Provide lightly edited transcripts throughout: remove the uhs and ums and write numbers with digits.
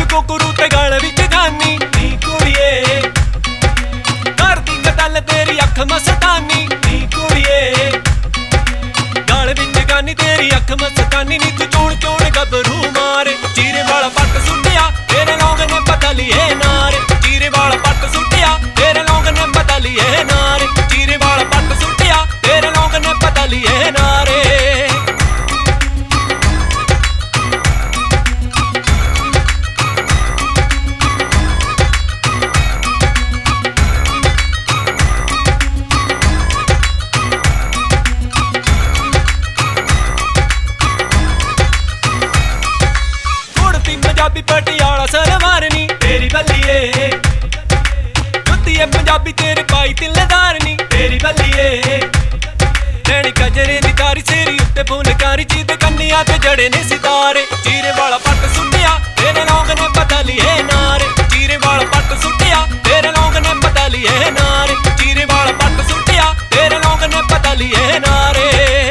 कुकरू ते गल विच गानी नी कुड़िए करदी कतल तेरी अख मस्तानी नी कुड़िए गल विच गानी तेरी अख मस्तानी नी तू चोण चोण गबरू मारे चीरे वाला पट सुटिया तेरे लोग ने पता लिए नारे चीरे वाला पट सुटिया तेरे लोग ने पता लिए नारे चीरे वाला पट सुटिया तेरे लोग ने पता लिए नारे पंजाबी पटियाला सलवारनी तेरी बल्लिए जुत्ती पंजाबी तेरे पाई तिल्लेदारनी तेरी बल्लिए नैनी कजरे दी तारी सेरी उत्ते फुलकारी जीत कन्निया ते जड़े ने सितारे चीरे वाला पट सुटिया तेरे लोग ने पता लिए नारे चीरे वाला पट सुटिया तेरे लोग ने पता लिए नारे चीरे वाला पट सुटिया तेरे लोग ने पता लिए नारे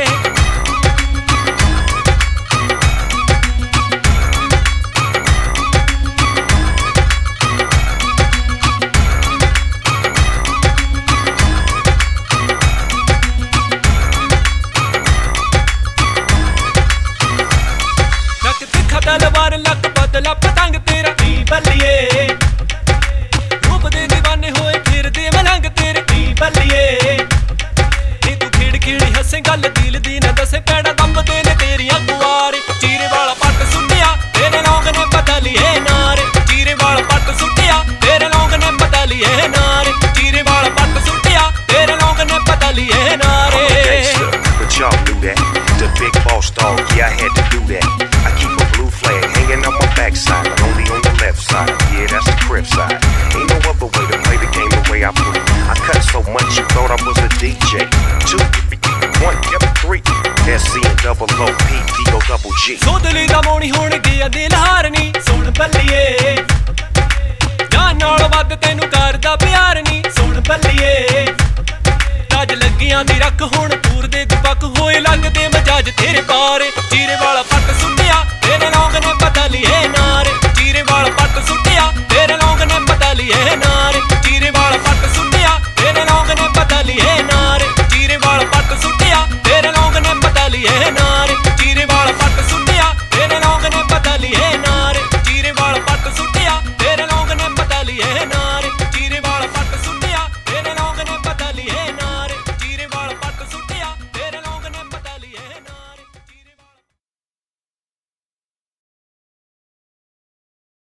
तलवार लक बदला पतंग तेरा नी बल्लिए रूप दे दीवाने होए फिर दे मलंग तेरे नी बल्लिए नी तू खिड़ खिड़ी हसे गल दिल दी न दसे पैड़ा दब दे ने तेरियां गुआरे चीरे वाला पट सुटिया तेरे लोग ने पता लिए नारे चीरे वाला पट सुटिया तेरे लोग ने पता लिए नारे चीरे वाला पट सुटिया तेरे लोग ने पता लिए नारे But y'all knew that the big boss dog, yeah, I had to do that. I keep a blue flag hanging on my backside, but only on the left side. Yeah, that's the crib side. Ain't no other way to play the game the way I play. I cut so much you thought I was a DJ. 2, 1, yep, 3. SC and double O, P, D, O, double G. सोदली दा मोनी होण गया दिल हारनी सुन बल्लिए जान नाल वध तैनू करदा प्यार नी सुन बल्लिए राज लगियां दी रख हुण पूर दे गुपक होए लगदे मजाज तेरे पारे